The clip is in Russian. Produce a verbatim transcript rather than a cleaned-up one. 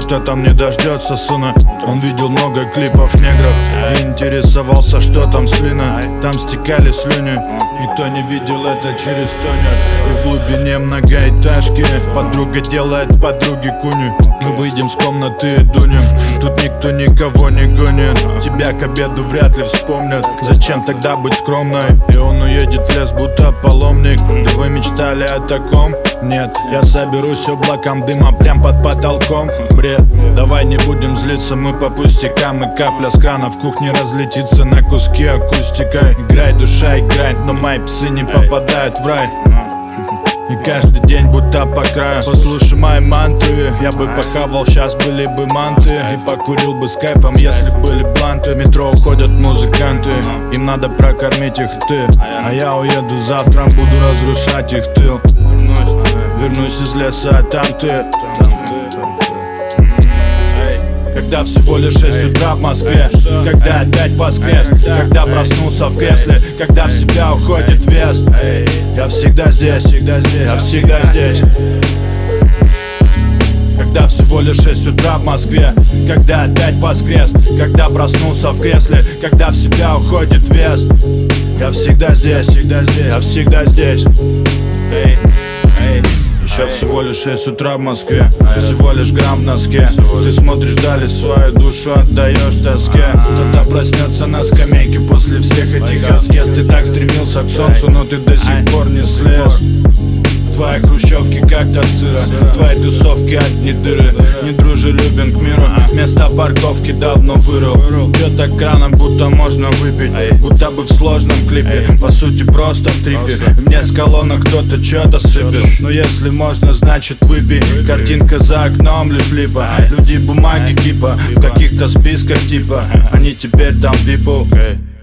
что там не дождется сына. Он видел много клипов негров и интересовался, что там с Линой. Там стекали слюни, никто не видел это через тонет. И в глубине многоэтажки подруга делает подруге куню. Мы выйдем с комнаты и дунем, тут никто никого не гонит. Тебя к обеду вряд ли вспомнят, зачем тогда быть скромной? И он уедет в лес, будто паломник. Да вы мечтали о таком? Нет, я соберусь облаком дыма прям под потолком. Бред, давай не будем злиться мы по пустякам. И капля с крана в кухне разлетится на куски акустикой. Играй, душа, играй, но мои псы не попадают в рай. И каждый день будто по краю. Послушай мои мантры, я бы похавал, сейчас были бы манты. И покурил бы с кайфом, если были бланты. В метро уходят музыканты, им надо прокормить их ты. А я уеду завтра, буду разрушать их тыл. Вернусь из леса, а там ты. Когда всего лишь шесть утра в Москве, когда опять воскрес, когда проснулся в кресле, когда в себя уходит вес. Я всегда здесь, я всегда здесь. Когда всего лишь шесть утра в Москве, когда опять воскрес, когда проснулся в кресле, когда в себя уходит вес. Я всегда здесь, я всегда здесь. Еще всего лишь шесть утра в Москве, всего лишь грамм в носке. Ты смотришь вдали, свою душу отдаешь тоске. Кто-то проснется на скамейке после всех этих аскез. Ты так стремился к солнцу, но ты до сих пор не слез. В твоей хрущевке как-то сыро, в твоей тусовке одни дыры. Не дружелюбен к миру, место парковки давно вырыл. Пьет так краном, будто можно выпить, будто бы в сложном клипе, по сути просто в трипе. Мне с колонок кто-то что-то сыпет, но если можно, значит выпей. Картинка за окном лишь липа, люди бумаги кипа, в каких-то списках типа. Они теперь там people.